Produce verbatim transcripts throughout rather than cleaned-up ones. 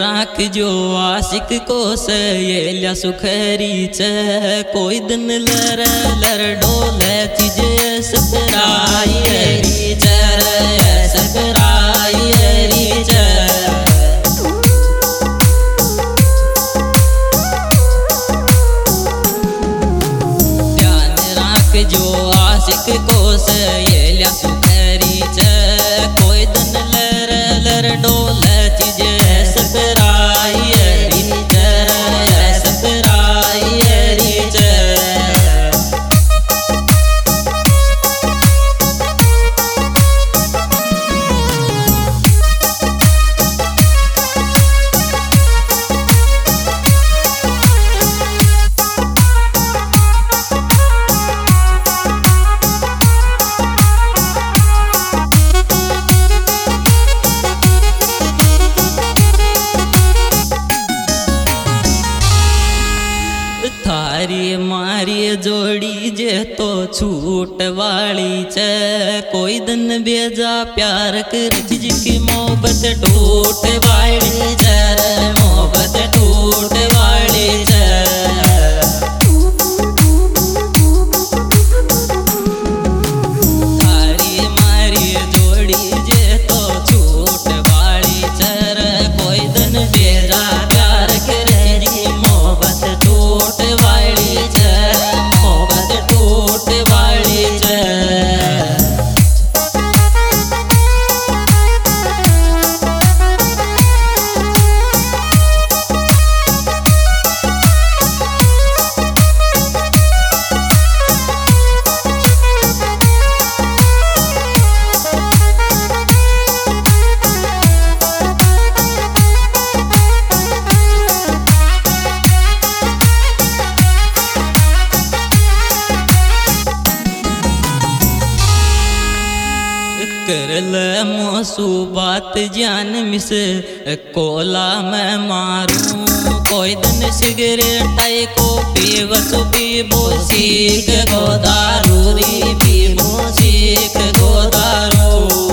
राख जो आशिक को सयेल्या सुखरी च कोई दिन लर लर डोले चीजे सकराई री चर सकराई री च ध्यान राख जो आशिक को सयेल्या सुखरी च कोई दिन लर लर डोले चीजे सकराई री चर सकराई री च थारी मारी जोड़ी जे तो छूट वाली च कोई दिन बेजा प्यार कर जिसकी मोहब्बत टूट वाली च मोहब्बत टूट वाली च थारी मारी जोड़ी जे तो छूट वाली च कोई दिन बेजा प्यार कर जी मोहब्बत टूट वाली च मोहब्बत टूट वाली च करल मोसू बात जान मिस कोला मैं मारूं कोई दिन सिगरेट आई को पीवत पीबो सीख गोदारू री पीबो सीख गोदारू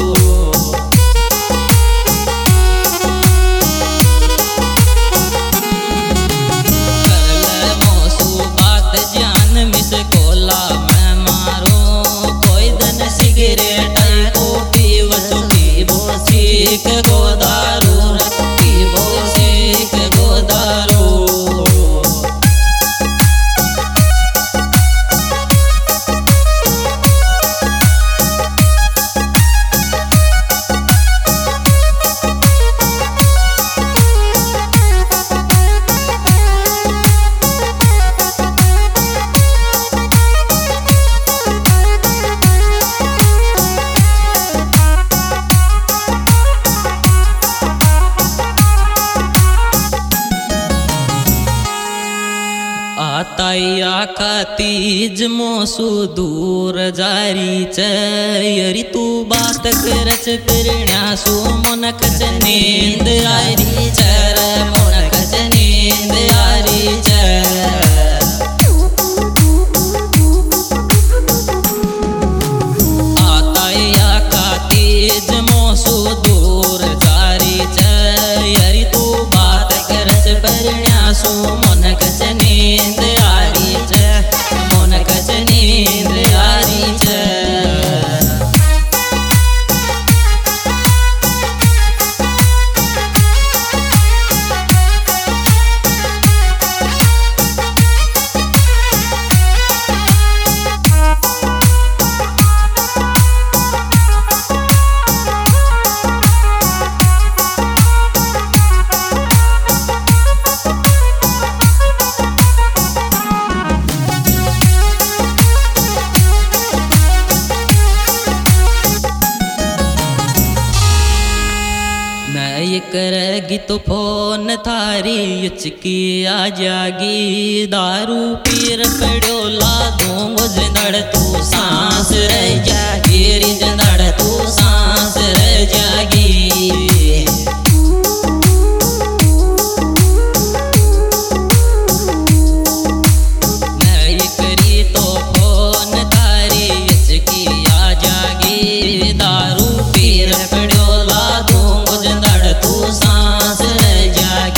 करल मोसू बात जान मिस कोला मैं मारूं कोई दिन सिगरेट सीख गोदारू पीबो सीख गोदारू आताया का तीज मोसू दूर जारी च यरी तू बात करच पिरण्यासू मोनक च नींद आरी चर मोनक च नींद आरी च आताया का तीज मोसू दूर जारी च यरी तू बात करच पिरण्यासू मोनक च नींद आरी च मोनक च नींद आरी च करेगी तो फोन थारी उचकी आ जागी दारू पीर पड़ो ला दूंगो जिंदड़ तू सांस रह जागी री जिंदड़ तू सांस रह जागी दारू पीर पड़ो ला दूंगो जिंदड़ तू सांस रह जागी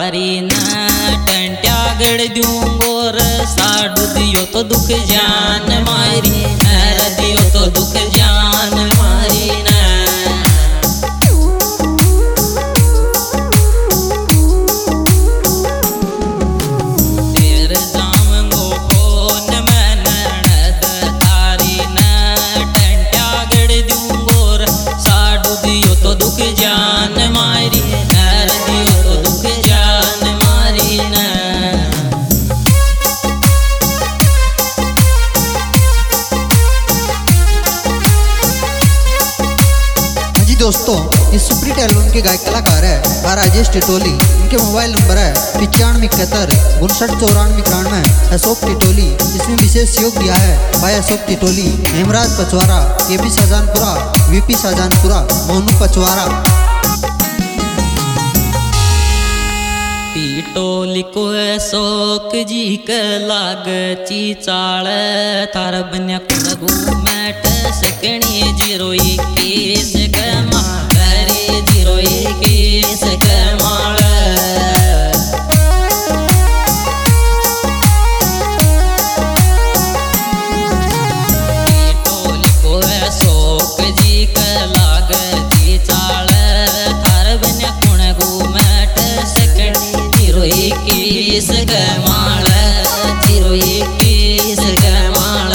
तारी न टंट्या गड़ दूं गोर साडू दियो तो दुख जान मारी नर दियो तो दुख जान मारी न दोस्तों, ये सुप्री टैलेंट के गायक कलाकार है बा राजेश टिटोली। इनके मोबाइल नंबर है पिचानवे इकहत्तर उनसठ चौरानवे इक्यानवे। अशोक टिटोली इसमें विशेष सहयोग दिया है भाई Ashok Titoli, Hemraj Pachwara, K P Shahjahanpura, VP Shahjahanpura, Monu Pachwara. Titoli को अशोक जी के लाग चीचाल थार बन्या कुगू मैट सकनी जीरो इक्कीस गमा करे जीरो इक्कीस गमाल टिटोली को अशोक जी के लाग चीचाल थार बन्या कुगू मैट सकनी जीरो इक्कीस गमाल जीरो इक्कीस गमाल।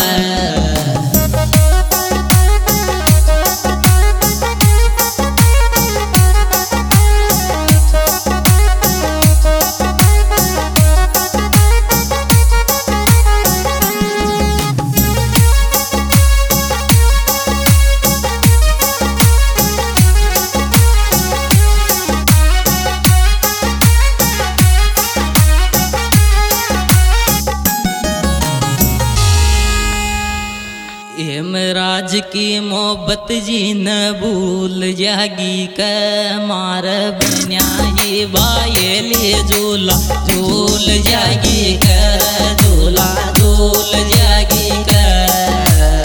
हेमराज की मोहब्बत जी न भूल जागी क मार बन्या ये बाये झूला झूल जागी कर झूला झूल जागी कर।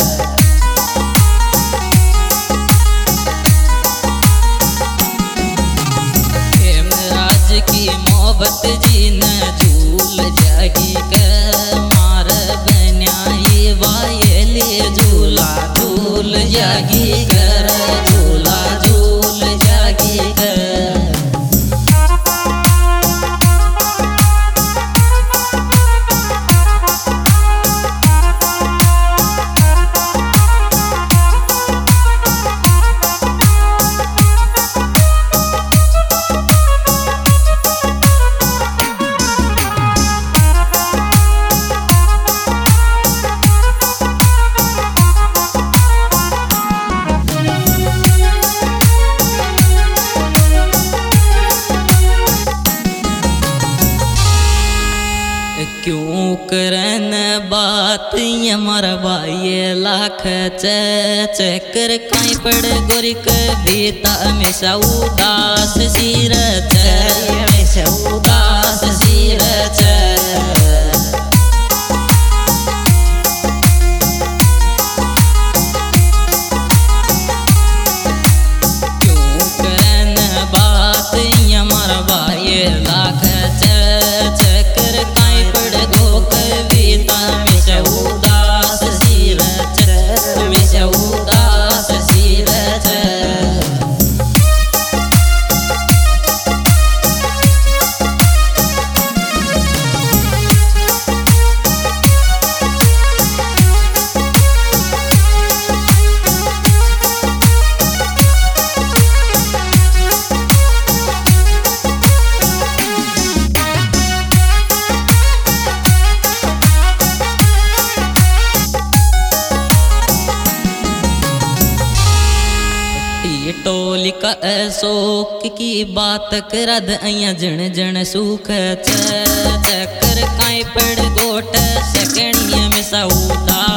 हेमराज की मोहब्बत जी न झूल जागी क मार बन्या ये बाये झूला झूल जागी कर झूला झूल जागी कर। क्यों करन बात हमारा भाई लाख चक्कर काई पड़ गोरी कविता हमेशा उदास सीरत हमेशा उदास सीरत। क्यों करन बात हमारा भाई लाख चक्कर काई पड़ गो कविता हमेशा उदास सीरत हमेशा उदास सीरत। टिटोली का अशोक की बात करद अया जन जन सुख चक्कर काई पड़ गोट सकनी में सऊदा